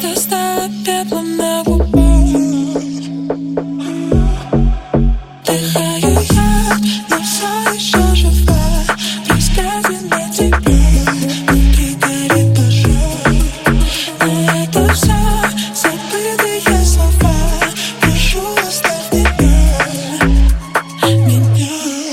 Ты стала пеплом на губах. Дыхаю я, но все еще жива. Рассказы на тебя, внутри горит пожар. Но это все забытые слова. Прошу, оставь меня.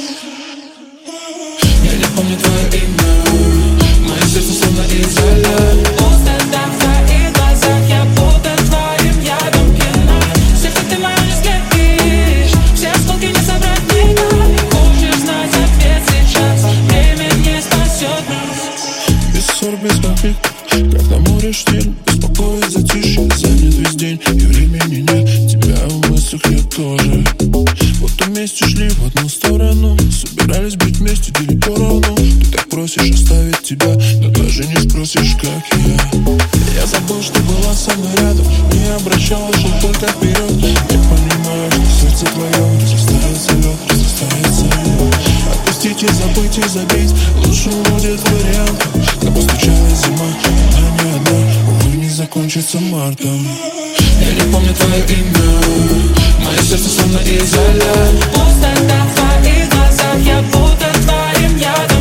Я не помню твое имя, мое сердце словно изоляр. Пустота в твоих глазах, я будто твоим ядом пьяна. Сердце ты мое не слепишь, все осколки не собрать никак. Хочешь знать ответ сейчас, время не спасет нас. Без ссор, без конфликтов, как на море штиль. Беспокоит затишье, занят весь день, и времени нет. Тебя в мыслях я тоже. Вот вместе шли в одну сторону, собирались быть вместе, делить поровну. Ты так просишь оставить тебя, но даже не спросишь, как я. Я забыл, что была со мной рядом, не обращалась, шел только вперед. Я понимаю, что сердце твое разрастается лед, разрастается лед. Отпустить и забыть и забить лучшим будет вариант. Но постучалась зима, она не одна, увы, не закончится мартом. Я не помню твое имя, мое сердце словно изоляр. Пустота в твоих глазах, я будто твоим ядом.